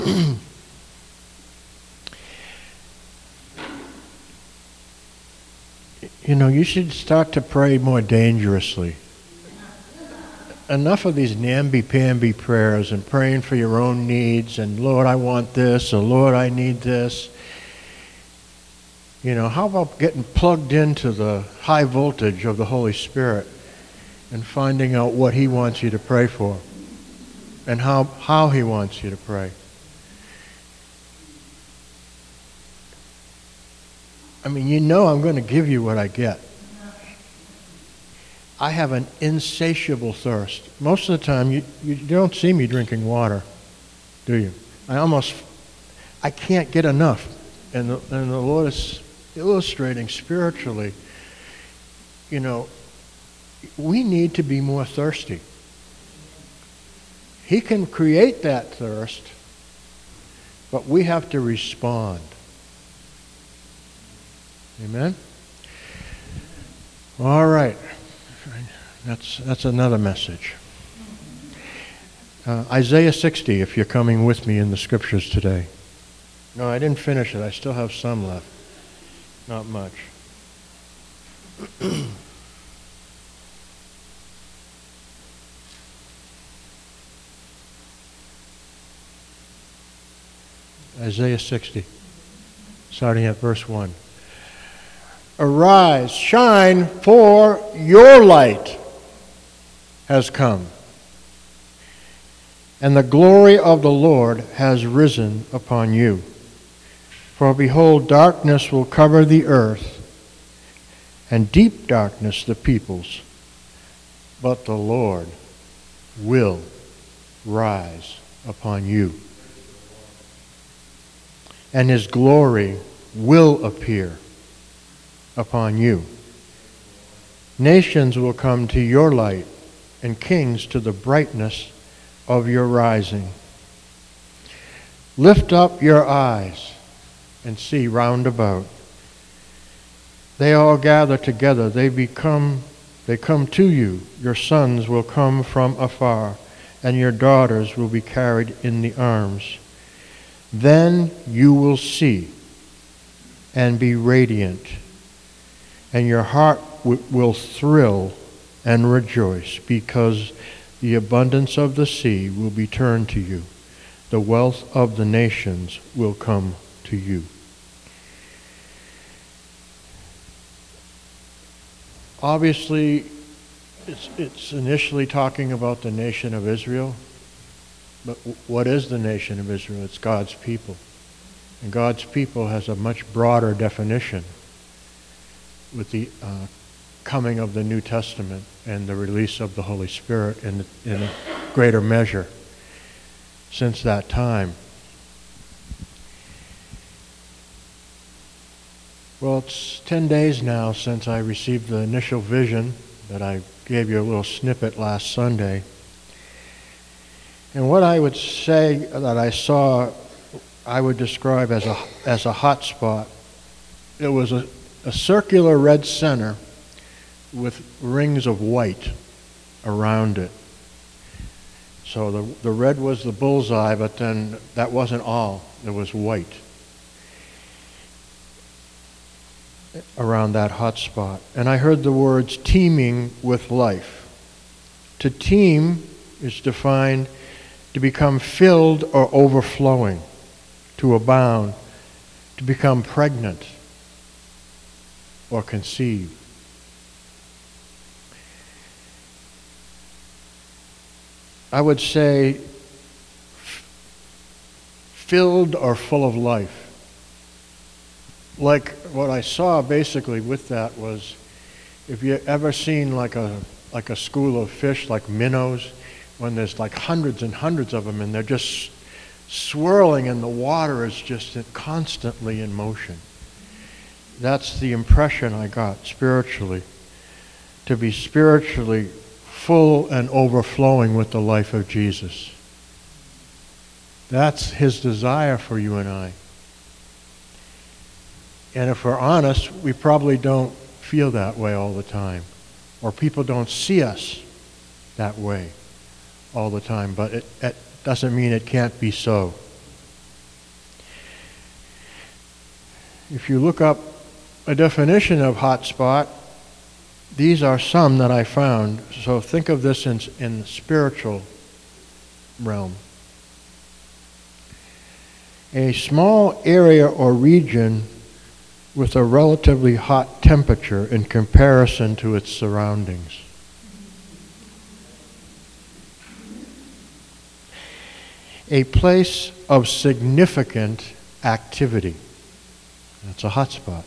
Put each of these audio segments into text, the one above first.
You should start to pray more dangerously. Enough of these namby-pamby prayers and praying for your own needs and, Lord, I want this, or Lord, I need this. How about getting plugged into the high voltage of the Holy Spirit and finding out what He wants you to pray for and how He wants you to pray? I'm going to give you what I get. I have an insatiable thirst. Most of the time, you don't see me drinking water, do you? I can't get enough. And the Lord is illustrating spiritually, we need to be more thirsty. He can create that thirst, but we have to respond. Amen? All right. That's another message. Isaiah 60, if you're coming with me in the scriptures today. No, I didn't finish it. I still have some left. Not much. Isaiah 60, starting at verse 1. Arise, shine, for your light has come, and the glory of the Lord has risen upon you. For behold, darkness will cover the earth, and deep darkness the peoples, but the Lord will rise upon you, and His glory will appear upon you. Nations will come to your light, and kings to the brightness of your rising. Lift up your eyes and see round about. They all gather together. They come to you. Your sons will come from afar, and your daughters will be carried in the arms. Then you will see and be radiant, and your heart will thrill and rejoice, because the abundance of the sea will be turned to you. The wealth of the nations will come to you. Obviously, it's initially talking about the nation of Israel, but what is the nation of Israel? It's God's people. And God's people has a much broader definition with the coming of the New Testament and the release of the Holy Spirit in a greater measure since that time. Well, it's 10 days now since I received the initial vision that I gave you a little snippet last Sunday. And what I would say that I saw, I would describe as a hot spot. It was a circular red center with rings of white around it. So the red was the bullseye, but then that wasn't all. There was white around that hot spot. And I heard the words teeming with life. To teem is defined to become filled or overflowing, to abound, to become pregnant or conceive. I would say filled or full of life. Like what I saw basically with that was, if you ever seen like a school of fish, like minnows, when there's like hundreds and hundreds of them and they're just swirling and the water is just constantly in motion. That's the impression I got spiritually, to be spiritually full and overflowing with the life of Jesus. That's His desire for you and I. And if we're honest, we probably don't feel that way all the time. Or people don't see us that way all the time. But it doesn't mean it can't be so. if you look up a definition of hotspot, these are some that I found. So think of this in the spiritual realm. A small area or region with a relatively hot temperature in comparison to its surroundings. A place of significant activity. That's a hotspot.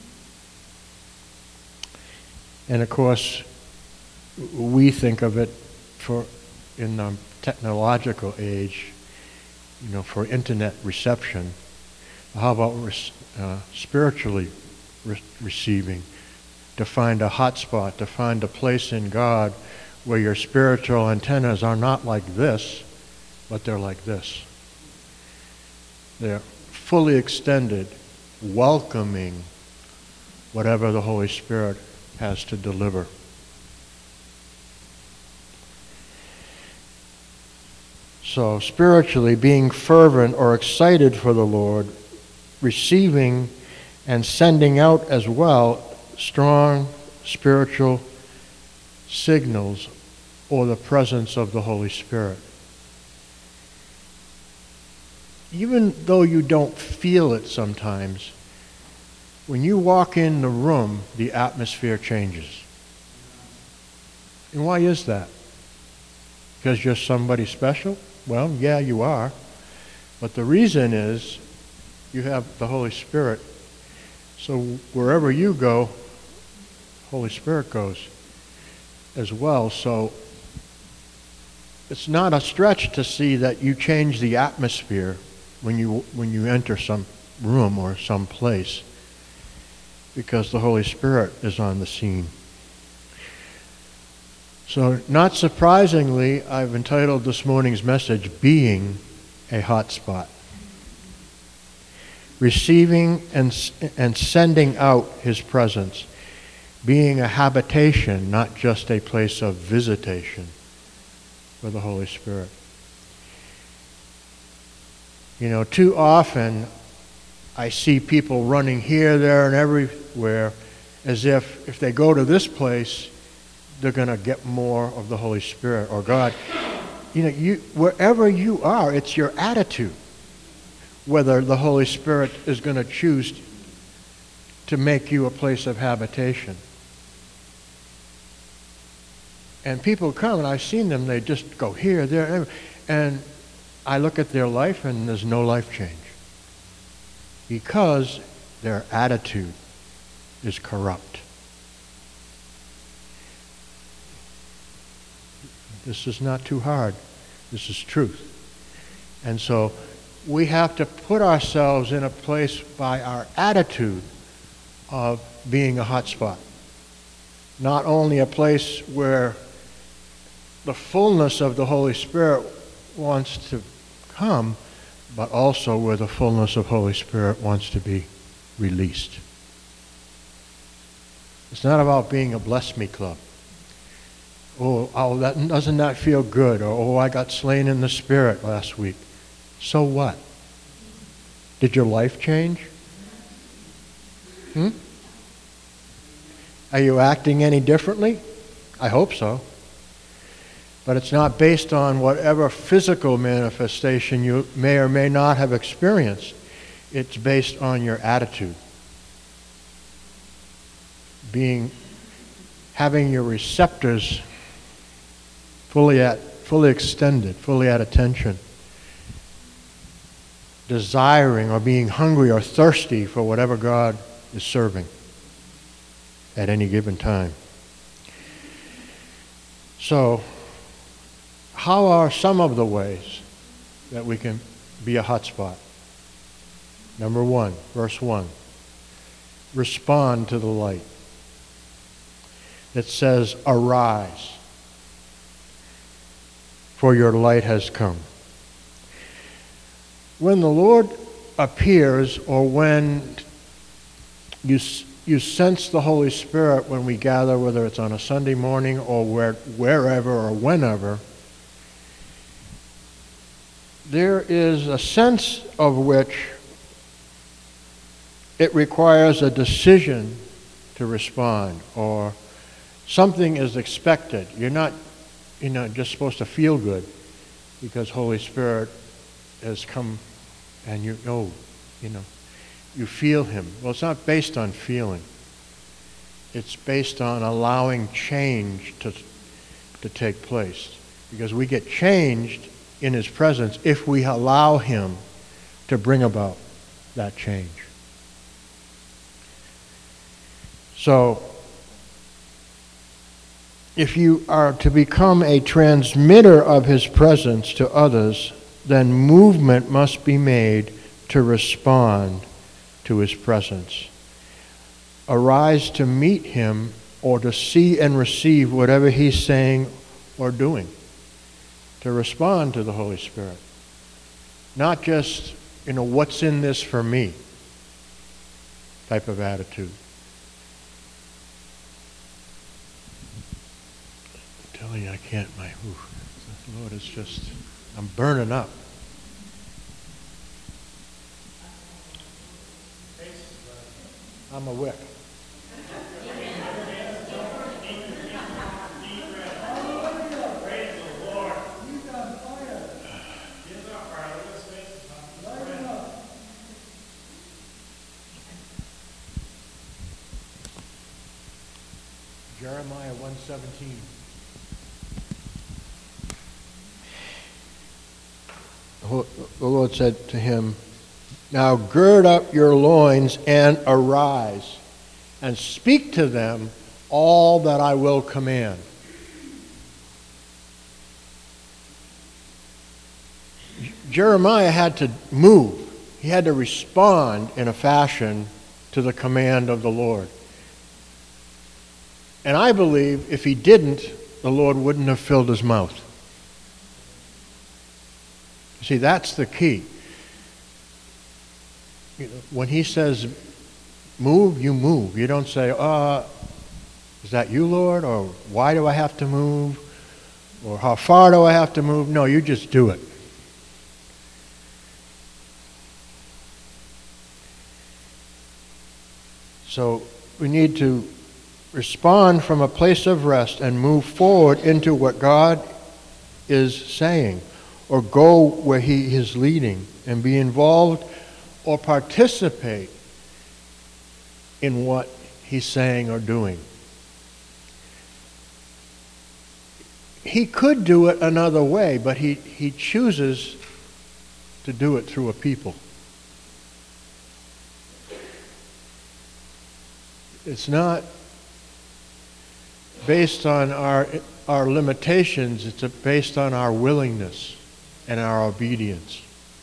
And of course, we think of it in the technological age, for internet reception. How about spiritually receiving? To find a hotspot, to find a place in God where your spiritual antennas are not like this, but they're like this. They're fully extended, welcoming whatever the Holy Spirit has to deliver. So spiritually, being fervent or excited for the Lord, receiving and sending out as well strong spiritual signals or the presence of the Holy Spirit. Even though you don't feel it sometimes, when you walk in the room, the atmosphere changes. And why is that? Because you're somebody special? Well, yeah, you are. But the reason is you have the Holy Spirit. So wherever you go, Holy Spirit goes as well. So it's not a stretch to see that you change the atmosphere when you enter some room or some place, because the Holy Spirit is on the scene. So, not surprisingly, I've entitled this morning's message, Being a Hotspot. Receiving and sending out His presence. Being a habitation, not just a place of visitation for the Holy Spirit. Too often I see people running here, there, and everywhere as if they go to this place, they're going to get more of the Holy Spirit or God. Wherever you are, it's your attitude whether the Holy Spirit is going to choose to make you a place of habitation. And people come, and I've seen them, they just go here, there, and I look at their life, and there's no life change. Because their attitude is corrupt. This is not too hard. This is truth. And so we have to put ourselves in a place by our attitude of being a hotspot. Not only a place where the fullness of the Holy Spirit wants to come, but also where the fullness of Holy Spirit wants to be released. It's not about being a bless me club. Doesn't that feel good? Or, I got slain in the Spirit last week. So what? Did your life change? Are you acting any differently? I hope so. But it's not based on whatever physical manifestation you may or may not have experienced. It's based on your attitude. Having your receptors fully extended, fully at attention. Desiring or being hungry or thirsty for whatever God is serving at any given time. So, how are some of the ways that we can be a hotspot? Number 1, verse 1. Respond to the light. It says, arise, for your light has come. When the Lord appears, or when you sense the Holy Spirit when we gather, whether it's on a Sunday morning or wherever or whenever, there is a sense of which it requires a decision to respond, or something is expected. You're not, just supposed to feel good because Holy Spirit has come and you feel Him. Well, it's not based on feeling. It's based on allowing change to take place. Because we get changed in His presence if we allow Him to bring about that change. So, if you are to become a transmitter of His presence to others, then movement must be made to respond to His presence. Arise to meet Him or to see and receive whatever He's saying or doing. To respond to the Holy Spirit. Not just, what's in this for me type of attitude. I'm telling you, I can't, Lord, it's just, I'm burning up. I'm a wick. Jeremiah 1:17. The Lord said to him, "Now gird up your loins and arise, and speak to them all that I will command." Jeremiah had to move. He had to respond in a fashion to the command of the Lord. And I believe if he didn't, the Lord wouldn't have filled his mouth. See, that's the key. When he says move, you move. You don't say, is that you, Lord? Or why do I have to move? Or how far do I have to move? No, you just do it. So we need to respond from a place of rest and move forward into what God is saying, or go where He is leading and be involved or participate in what He's saying or doing. He could do it another way, but he chooses to do it through a people. It's not based on our limitations, it's based on our willingness and our obedience.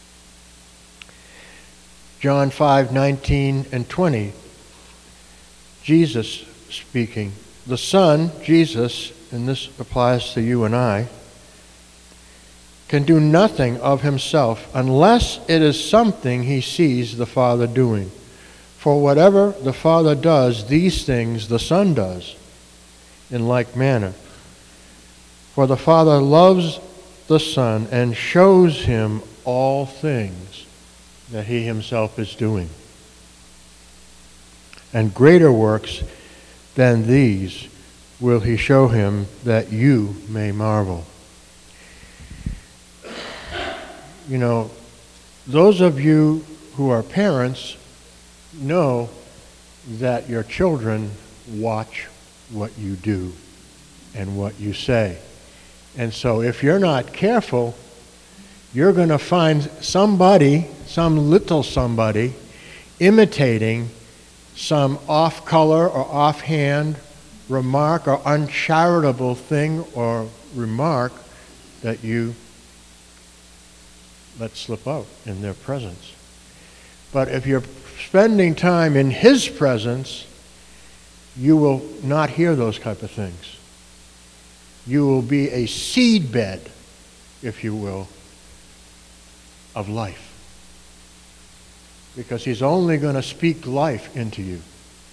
John 5:19 and 20, Jesus speaking. The Son, Jesus, and this applies to you and I, can do nothing of himself unless it is something he sees the Father doing. For whatever the Father does, these things the Son does in like manner. For the Father loves the Son and shows him all things that he himself is doing. And greater works than these will he show him, that you may marvel. You know, those of you who are parents know that your children watch what you do and what you say. And so if you're not careful, you're going to find somebody, some little somebody, imitating some off-color or offhand remark or uncharitable thing or remark that you let slip out in their presence. But if you're spending time in his presence, you will not hear those type of things. You will be a seed bed, if you will, of life. Because he's only going to speak life into you.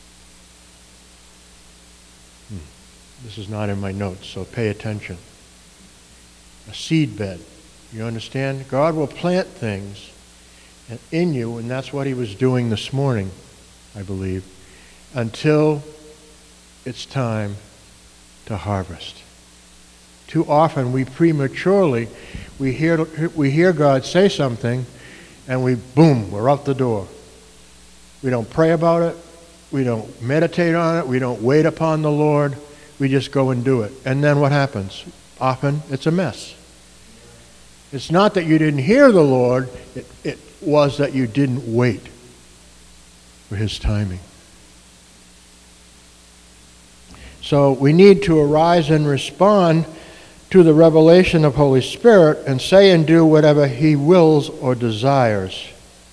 This is not in my notes, so pay attention. A seed bed. You understand? God will plant things in you, and that's what he was doing this morning. I believe, until it's time to harvest. Too often we prematurely, we hear God say something, and we're out the door. We don't pray about it. We don't meditate on it. We don't wait upon the Lord. We just go and do it. And then what happens? Often it's a mess. It's not that you didn't hear the Lord. It was that you didn't wait for His timing. So we need to arise and respond to the revelation of Holy Spirit and say and do whatever He wills or desires.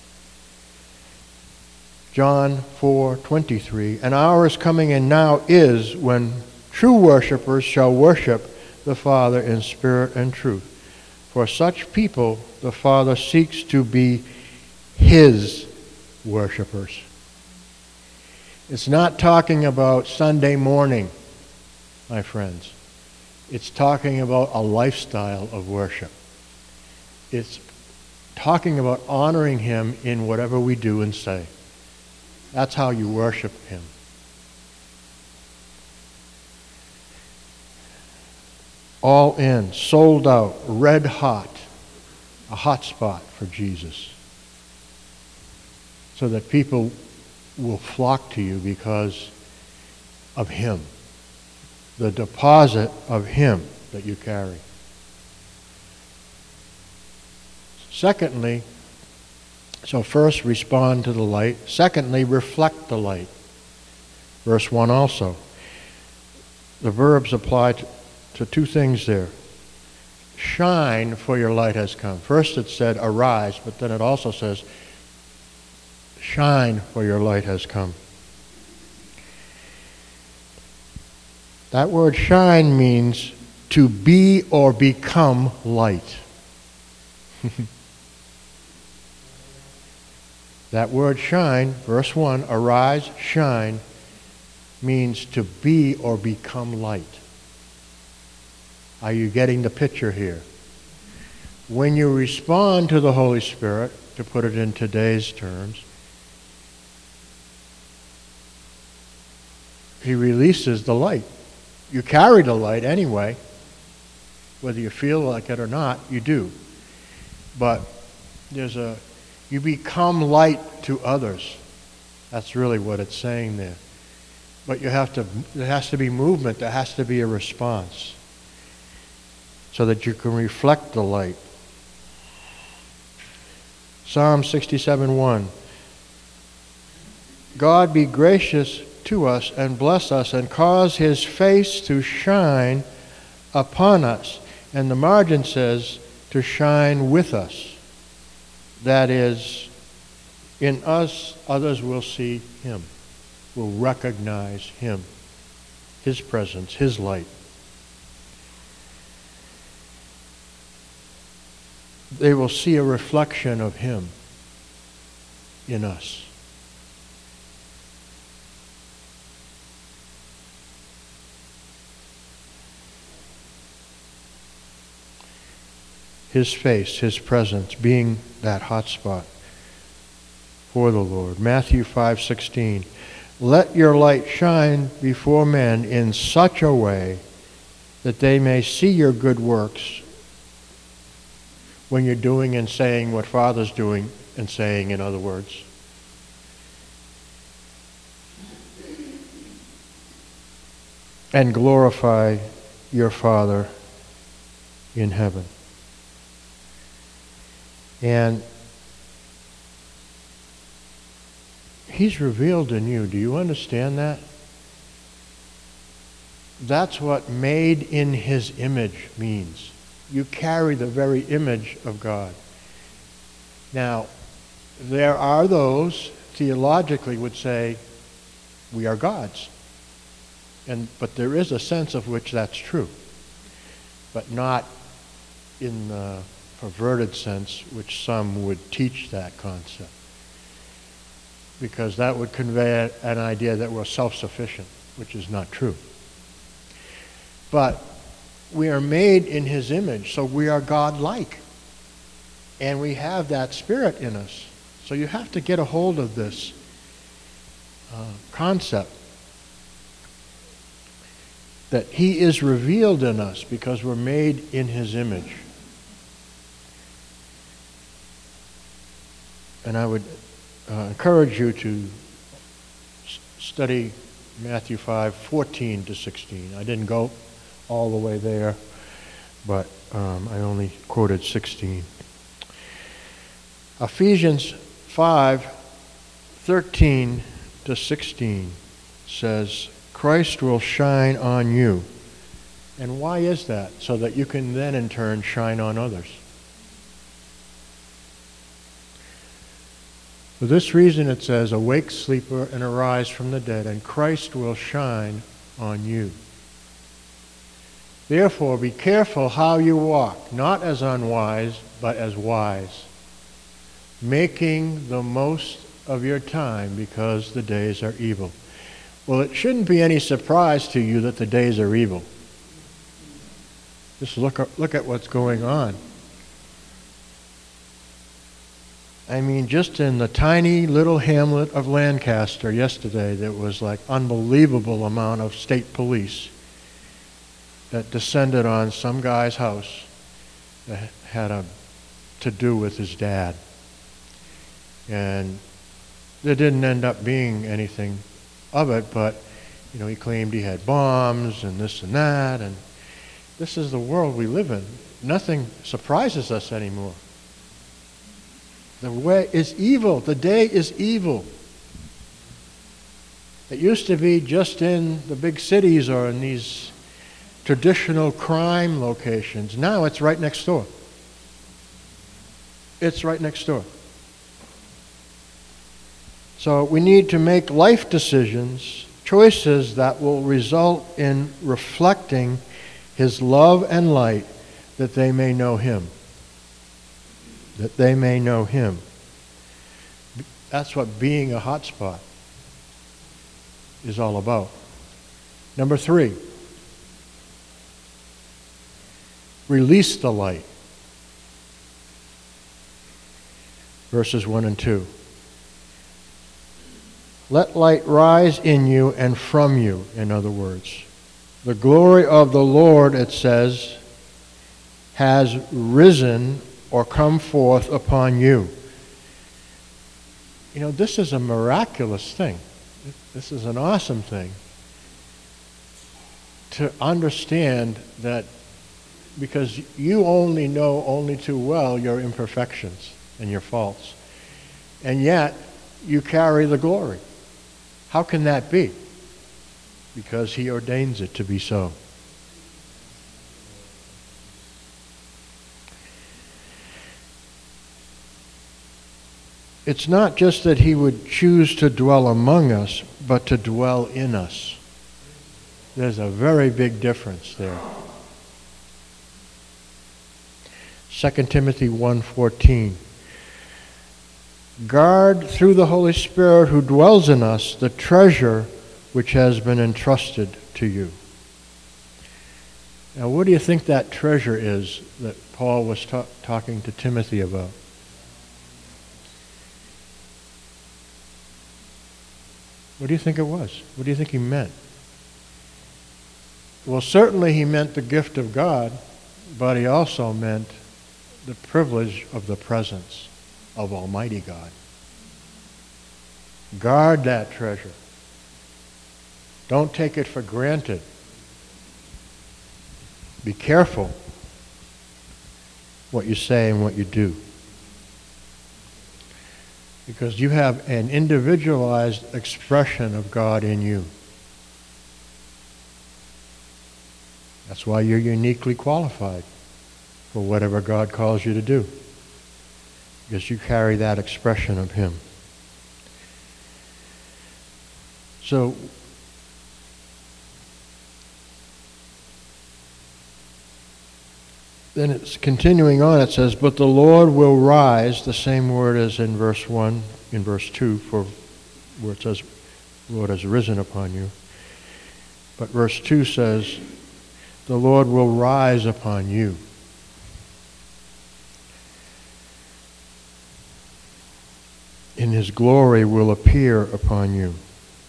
John 4:23, an hour is coming and now is when true worshipers shall worship the Father in spirit and truth. For such people the Father seeks to be His worshipers. It's not talking about Sunday morning, my friends. It's talking about a lifestyle of worship. It's talking about honoring Him in whatever we do and say. That's how you worship Him. All in, sold out, red hot, a hot spot for Jesus. So that people will flock to you because of Him. The deposit of Him that you carry. Secondly, so first, respond to the light. Secondly, reflect the light. Verse 1 also. The verbs apply to two things there. Shine, for your light has come. First it said arise, but then it also says shine, for your light has come. That word shine means to be or become light. That word shine, verse 1, arise, shine, means to be or become light. Are you getting the picture here? When you respond to the Holy Spirit, to put it in today's terms, He releases the light. You carry the light anyway. Whether you feel like it or not, you do. But you become light to others. That's really what it's saying there. But there has to be movement, there has to be a response so that you can reflect the light. Psalm 67:1. God be gracious to us and bless us and cause His face to shine upon us. And the margin says to shine with us. That is, in us, others will see Him, will recognize Him, His presence, His light. They will see a reflection of Him in us. His face, His presence, being that hot spot for the Lord. Matthew 5:16. Let your light shine before men in such a way that they may see your good works when you're doing and saying what Father's doing and saying, in other words. And glorify your Father in heaven. And He's revealed in you. Do you understand that? That's what made in His image means. You carry the very image of God. Now, there are those theologically would say we are God's. But there is a sense of which that's true. But not in the perverted sense which some would teach that concept. Because that would convey an idea that we're self-sufficient, which is not true. But we are made in His image, so we are God-like. And we have that Spirit in us. So you have to get a hold of this. concept that he is revealed in us because we're made in his image. And I would encourage you to study Matthew 5:14 to 16. I didn't go all the way there, but I only quoted 16. Ephesians 5:13 to 16 says, Christ will shine on you. And why is that? So that you can then in turn shine on others. For this reason it says, awake, sleeper, and arise from the dead, and Christ will shine on you. Therefore, be careful how you walk, not as unwise, but as wise, making the most of your time because the days are evil. Well, it shouldn't be any surprise to you that the days are evil. Just look at what's going on. I mean, just in the tiny little hamlet of Lancaster yesterday, there was like unbelievable amount of state police that descended on some guy's house that had to do with his dad. And there didn't end up being anything of it, but he claimed he had bombs and this and that, and this is the world we live in. Nothing surprises us anymore. The way is evil. The day is evil. It used to be just in the big cities or in these traditional crime locations. Now it's right next door. It's right next door. So we need to make life decisions, choices that will result in reflecting his love and light, that they may know him. That they may know him. That's what being a hotspot is all about. Number 3, release the light. Verses 1 and 2. Let light rise in you and from you, in other words. The glory of the Lord, it says, has risen or come forth upon you. This is a miraculous thing. This is an awesome thing. To understand that, because you only know too well your imperfections and your faults. And yet, you carry the glory. How can that be? Because he ordains it to be so. It's not just that he would choose to dwell among us, but to dwell in us. There's a very big difference there. 2 Timothy 1:14. Guard through the Holy Spirit who dwells in us the treasure which has been entrusted to you. Now, what do you think that treasure is that Paul was talking to Timothy about? What do you think it was? What do you think he meant? Well, certainly he meant the gift of God, but he also meant the privilege of the presence of Almighty God. Guard that treasure. Don't take it for granted. Be careful what you say and what you do. Because you have an individualized expression of God in you. That's why you're uniquely qualified for whatever God calls you to do. Because you carry that expression of him. So, then it's continuing on, it says, but the Lord will rise, the same word as in verse 1, in verse 2, for where it says, the Lord has risen upon you. But verse 2 says, the Lord will rise upon you. In his glory will appear upon you.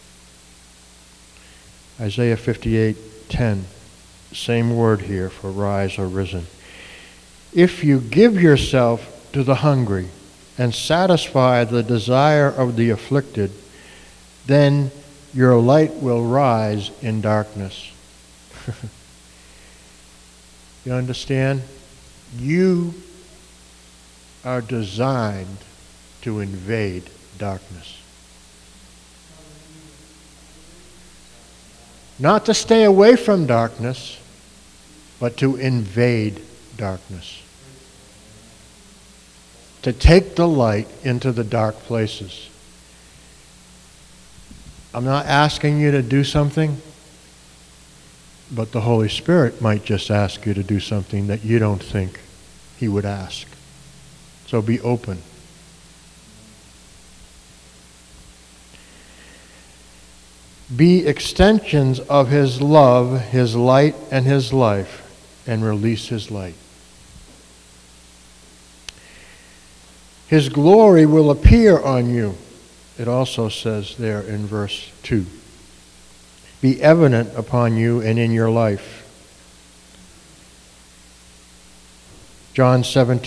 Isaiah 58:10. Same word here for rise or risen. If you give yourself to the hungry and satisfy the desire of the afflicted, then your light will rise in darkness. You understand? You are designed to invade darkness. Not to stay away from darkness, but to invade darkness. To take the light into the dark places. I'm not asking you to do something, but the Holy Spirit might just ask you to do something that you don't think He would ask. So be open. Be extensions of His love, His light, and His life, and release His light. His glory will appear on you. It also says there in verse 2. Be evident upon you and in your life. John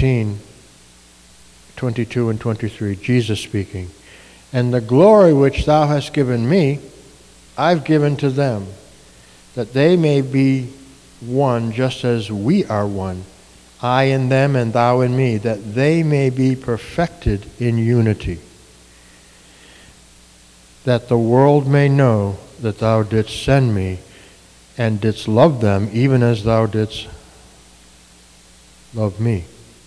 17:22 and 23, Jesus speaking. And the glory which thou hast given me, I've given to them, that they may be one just as we are one, I in them and thou in me, that they may be perfected in unity, that the world may know that thou didst send me and didst love them even as thou didst love me.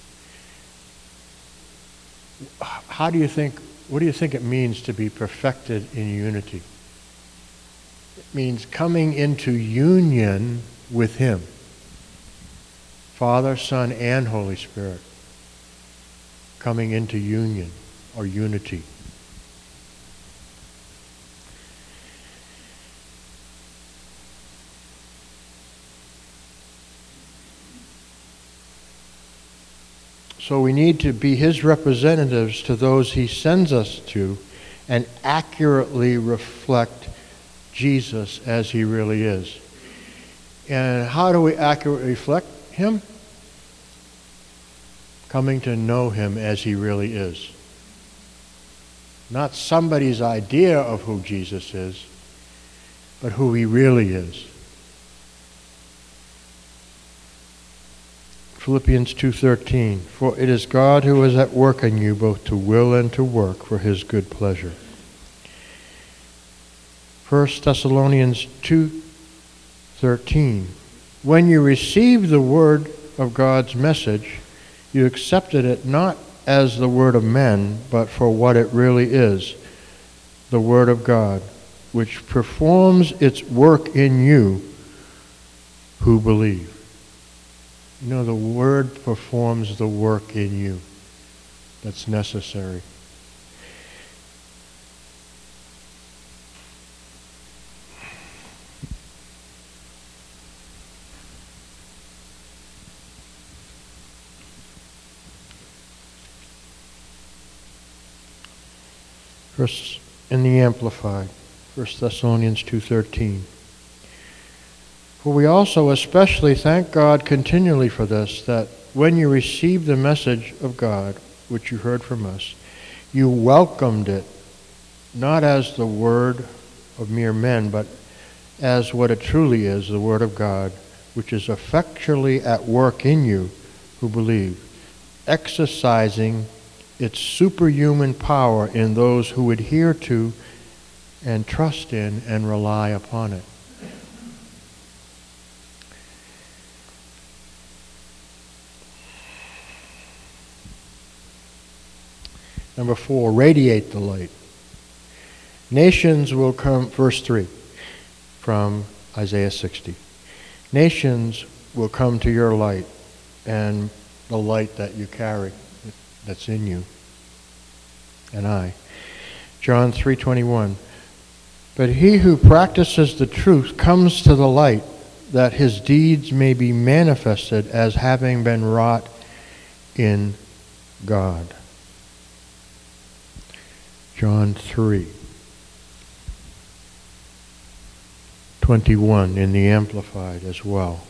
What do you think it means to be perfected in unity? It means coming into union with Him. Father, Son, and Holy Spirit. Coming into union or unity. So we need to be His representatives to those He sends us to and accurately reflect Jesus as He really is. And how do we accurately reflect Him? Coming to know Him as He really is. Not somebody's idea of who Jesus is, but who He really is. Philippians 2:13, for it is God who is at work in you both to will and to work for His good pleasure. 1 Thessalonians 2:13, when you received the word of God's message, you accepted it not as the word of men, but for what it really is, the word of God, which performs its work in you who believe. You know, the word performs the work in you that's necessary. First, in the Amplified, 1 Thessalonians 2:13. For we also especially thank God continually for this, that when you received the message of God, which you heard from us, you welcomed it, not as the word of mere men, but as what it truly is, the word of God, which is effectually at work in you who believe, exercising its superhuman power in those who adhere to and trust in and rely upon it. Number 4, radiate the light. Nations will come, verse 3 from Isaiah 60. Nations will come to your light and the light that you carry, that's in you and I. John 3:21. But he who practices the truth comes to the light, that his deeds may be manifested as having been wrought in God. John 3. 21 in the Amplified as well.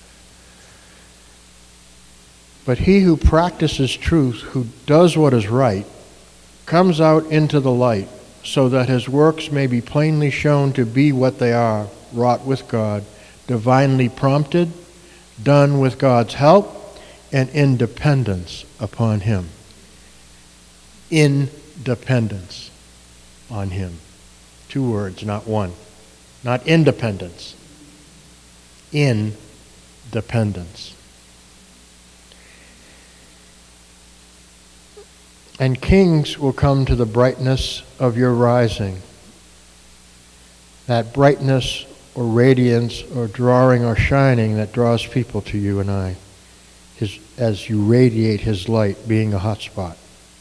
But he who practices truth, who does what is right, comes out into the light, so that his works may be plainly shown to be what they are, wrought with God, divinely prompted, done with God's help, and in dependence upon him. In dependence on him. 2 words, not one. Not independence. In dependence. And kings will come to the brightness of your rising. That brightness or radiance or drawing or shining that draws people to you and I, as you radiate his light, being a hot spot.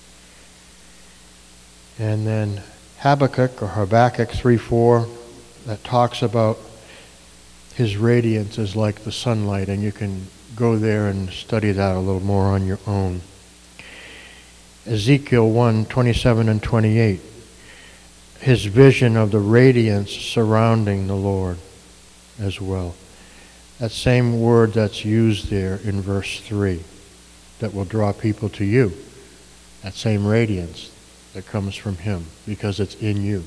And then Habakkuk 3:4, that talks about his radiance is like the sunlight, and you can go there and study that a little more on your own. Ezekiel 1:27 and 28, his vision of the radiance surrounding the Lord as well. That same word that's used there in verse 3, that will draw people to you. That same radiance that comes from him, because it's in you.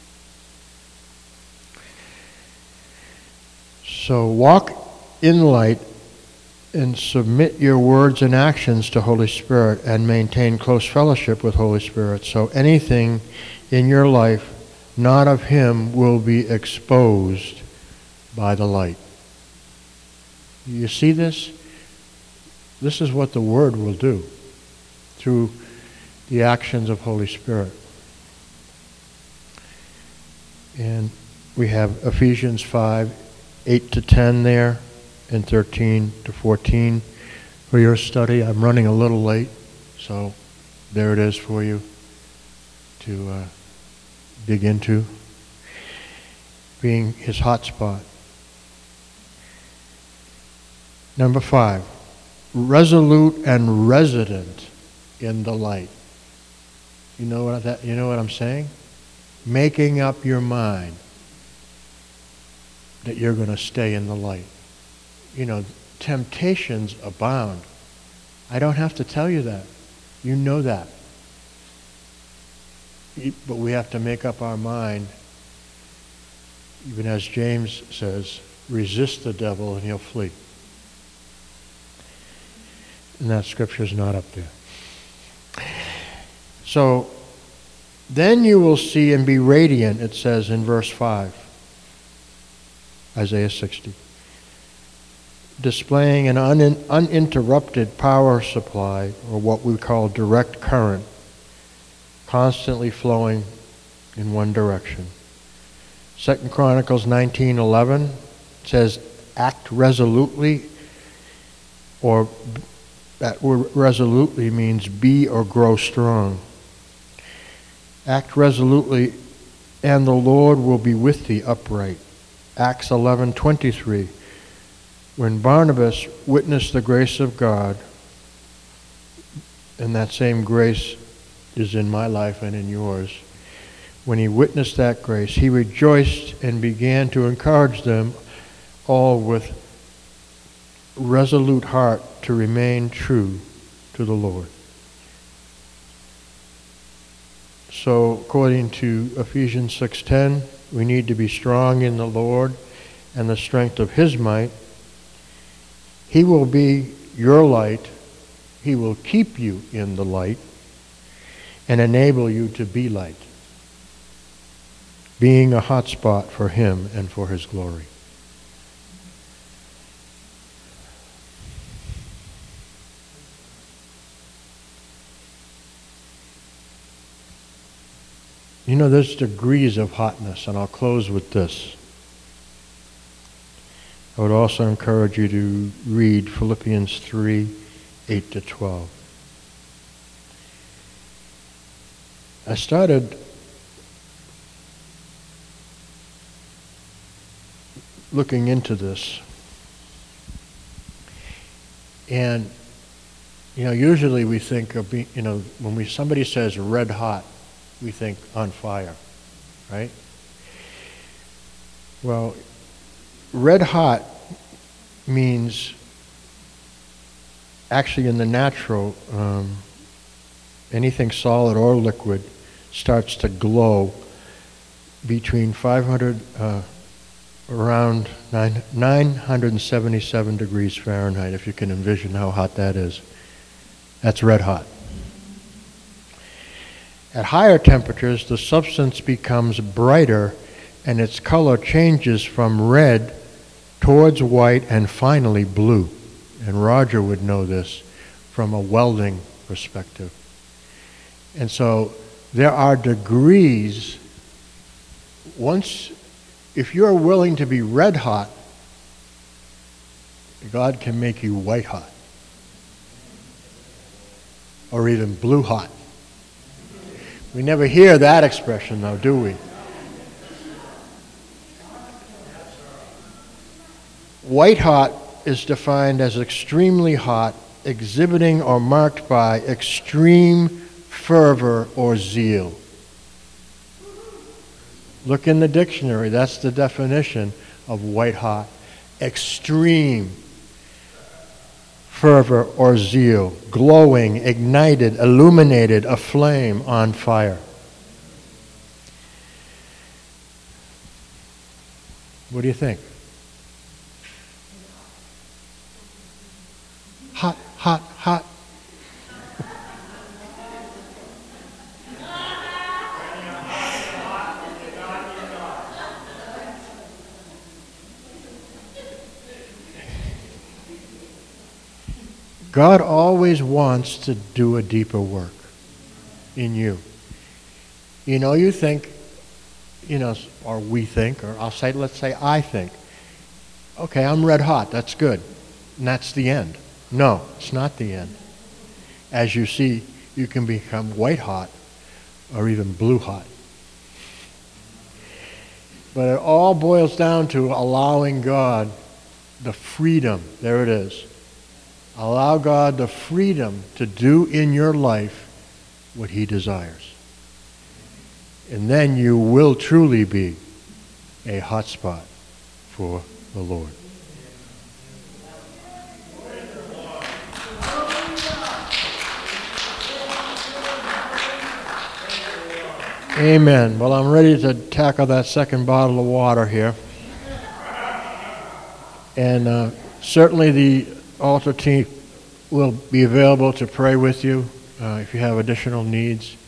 So walk in light and submit your words and actions to Holy Spirit and maintain close fellowship with Holy Spirit, so anything in your life not of him will be exposed by the light. You see this? This is what the Word will do through the actions of Holy Spirit. And we have Ephesians 5:8-10 there, and 13-14 for your study. I'm running a little late, so there it is for you to dig into. Being his hot spot. Number 5, resolute and resident in the light. You know what I'm saying? Making up your mind that you're going to stay in the light. You know, temptations abound. I don't have to tell you that. You know that. But we have to make up our mind, even as James says, resist the devil and he'll flee. And that scripture's not up there. So, then you will see and be radiant, it says in verse 5, Isaiah 60. Displaying an uninterrupted power supply, or what we call direct current, constantly flowing in one direction. 2 Chronicles 19:11 says, act resolutely, or that word resolutely means be or grow strong. Act resolutely, and the Lord will be with thee upright. Acts 11:23. When Barnabas witnessed the grace of God, and that same grace is in my life and in yours, when he witnessed that grace, he rejoiced and began to encourage them all with resolute heart to remain true to the Lord. So according to Ephesians 6:10, we need to be strong in the Lord and the strength of his might. He will be your light. He will keep you in the light and enable you to be light, being a hot spot for him and for his glory. You know, there's degrees of hotness, and I'll close with this. I would also encourage you to read Philippians 3:8-12. I started looking into this, and usually we think of when somebody says red hot, we think on fire, right? Well, red hot means, actually in the natural, anything solid or liquid starts to glow between 500, around 977 degrees Fahrenheit, if you can envision how hot that is. That's red hot. At higher temperatures, the substance becomes brighter and its color changes from red towards white and finally blue. And Roger would know this from a welding perspective. And so there are degrees. If you're willing to be red hot, God can make you white hot. Or even blue hot. We never hear that expression though, do we? White hot is defined as extremely hot, exhibiting or marked by extreme fervor or zeal. Look in the dictionary, that's the definition of white hot. Extreme fervor or zeal, glowing, ignited, illuminated, aflame, on fire. What do you think? Hot, hot, hot. God always wants to do a deeper work in you. You think, or we think, or let's say I think, okay, I'm red hot, that's good. And that's the end. No, it's not the end. As you see, you can become white hot or even blue hot. But it all boils down to allowing God the freedom. There it is. Allow God the freedom to do in your life what He desires. And then you will truly be a hot spot for the Lord. Amen. Well, I'm ready to tackle that second bottle of water here. And certainly the altar team will be available to pray with you if you have additional needs.